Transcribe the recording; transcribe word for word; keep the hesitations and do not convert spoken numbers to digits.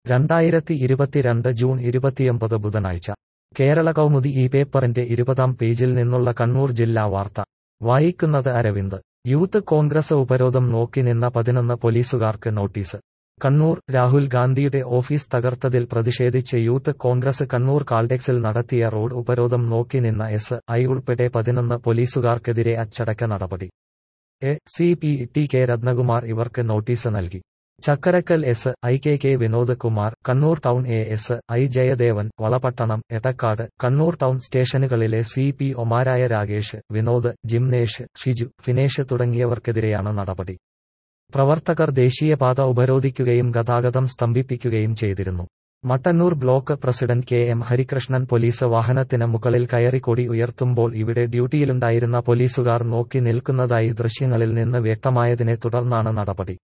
രണ്ടായിരത്തി ഇരുപത്തിരണ്ട് ജൂൺ ഇരുപത്തിയൊമ്പത് ബുധനാഴ്ച കേരള കൗമുദി ഈ പേപ്പറിന്റെ ഇരുപതാം പേജിൽ നിന്നുള്ള കണ്ണൂർ ജില്ലാ വാർത്ത വായിക്കുന്നത് അരവിന്ദ്. യൂത്ത് കോൺഗ്രസ് ഉപരോധം നോക്കി നിന്ന പതിനൊന്ന് പോലീസുകാർക്ക് നോട്ടീസ്. കണ്ണൂർ. രാഹുൽ ഗാന്ധിയുടെ ഓഫീസ് തകർത്തതിൽ പ്രതിഷേധിച്ച് യൂത്ത് കോൺഗ്രസ് കണ്ണൂർ കാൾടെക്സിൽ നടത്തിയ റോഡ് ഉപരോധം നോക്കി നിന്ന എസ് ഐ ഉൾപ്പെടെ പതിനൊന്ന് പോലീസുകാർക്കെതിരെ അച്ചടക്ക നടപടി. A C P T K Ratnakumar ഇവർക്ക് നോട്ടീസ് നൽകി. Chakkarakkal S I K K Vinod Kumar, Kannur town A S I Jayadevan, Valapattanam, Edakkad, Kannur town സ്റ്റേഷനുകളിലെ സി പി ഒമാരായ രാകേഷ്, വിനോദ്, ജിംനേഷ്, ഷിജു, ഫിനേഷ് തുടങ്ങിയവർക്കെതിരെയാണ് നടപടി. പ്രവർത്തകർ ദേശീയപാത ഉപരോധിക്കുകയും ഗതാഗതം സ്തംഭിപ്പിക്കുകയും ചെയ്തിരുന്നു. Mattannur block president K M Harikrishnan police വാഹനത്തിന് മുകളിൽ കയറി കൊടി ഉയർത്തുമ്പോൾ ഇവിടെ ഡ്യൂട്ടിയിലുണ്ടായിരുന്ന പോലീസുകാർ നോക്കി നിൽക്കുന്നതായി ദൃശ്യങ്ങളിൽ നിന്ന് വ്യക്തമായതിനെ തുടർന്നാണ് നടപടി.